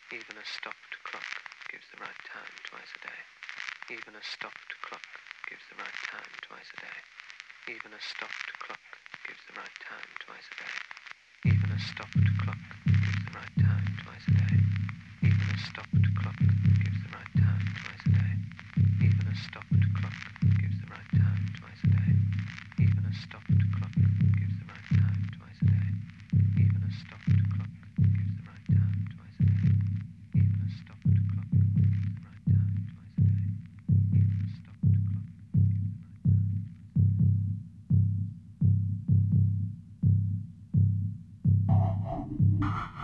Even a stopped clock gives the right time twice a day. Even a stopped clock gives the right time twice a day. Even a stopped clock gives the right time twice a day. Even a stopped clock gives the right time twice a day. Even a stopped clock gives the right time twice a day. Even a stopped clock gives the right time twice a day. Even a stopped clock gives the right time twice a day. Even a stopped clock gives the right time twice a day. Even a stopped clock gives the right time twice a day. Even a stopped clock gives the right time twice a day.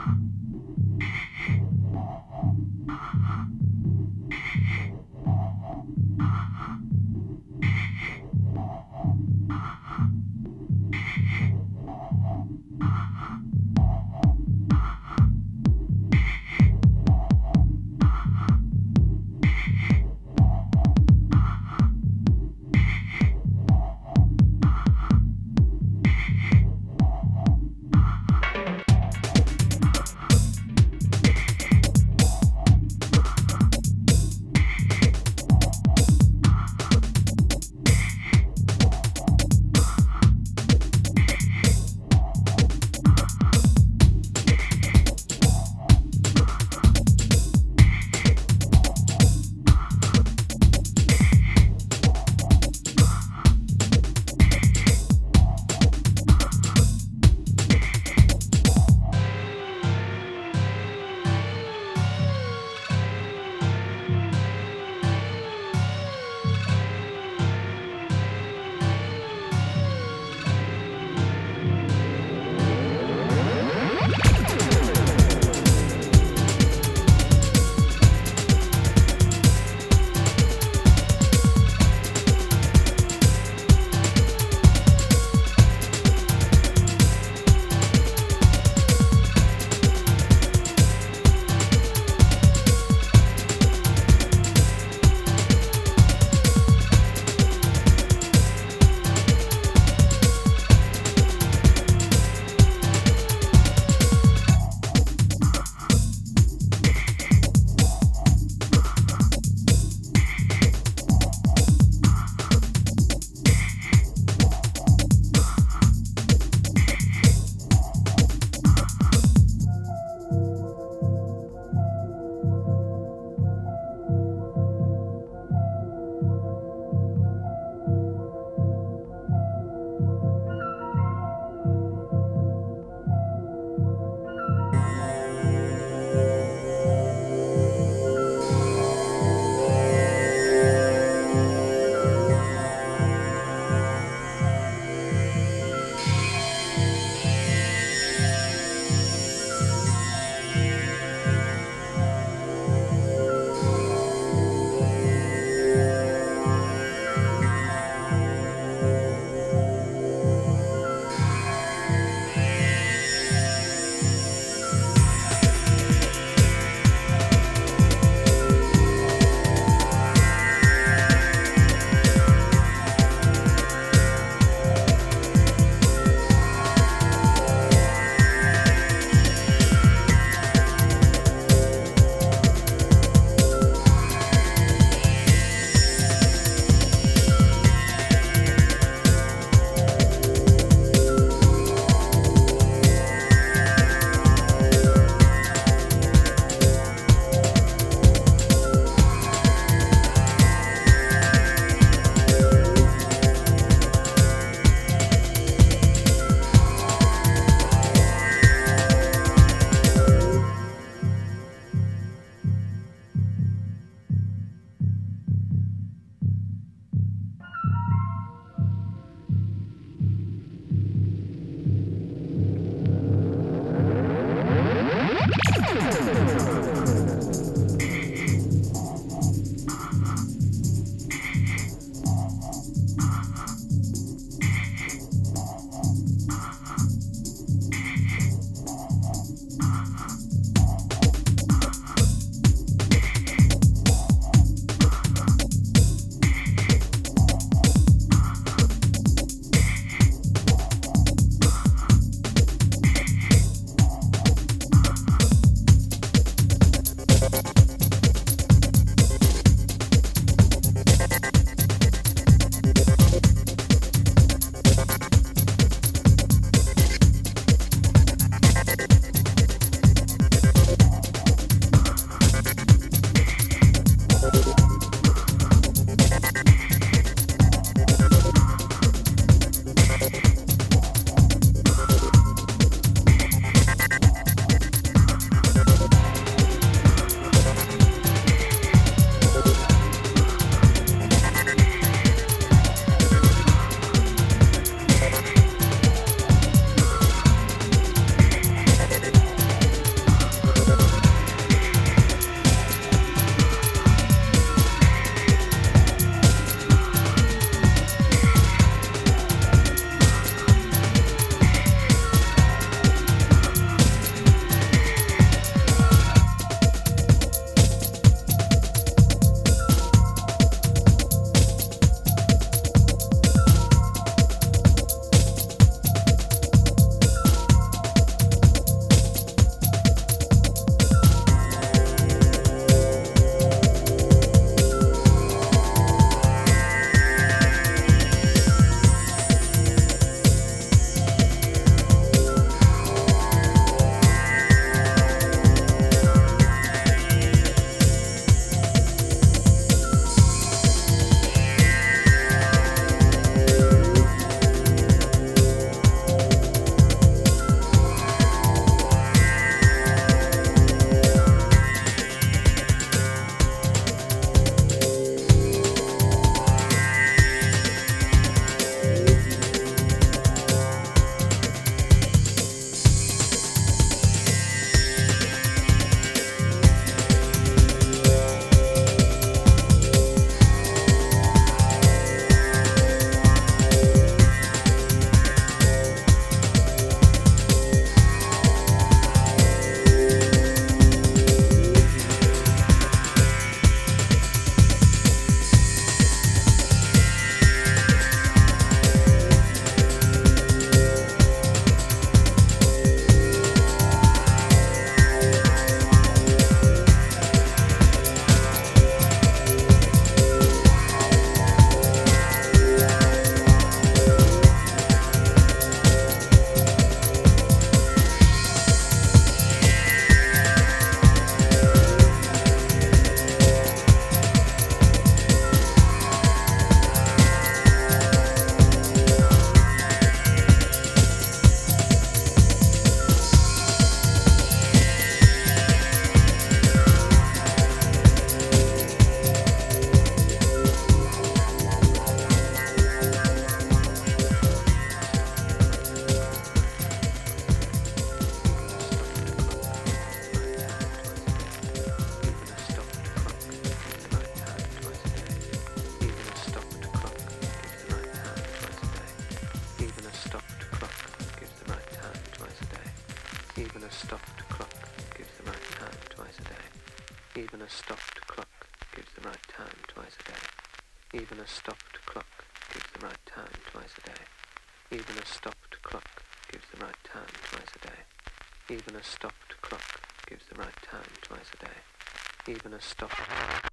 stopped clock gives the right time twice a day. Even a stopped clock gives the right time twice a day. Even a stopped clock gives the right time twice a day. Even a stopped clock gives the right time twice a day. Even a stopped clock gives the right time twice a day. Even a stopped